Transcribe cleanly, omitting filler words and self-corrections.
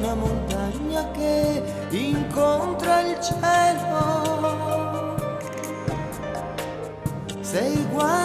una montagna che incontra il cielo. Sei uguale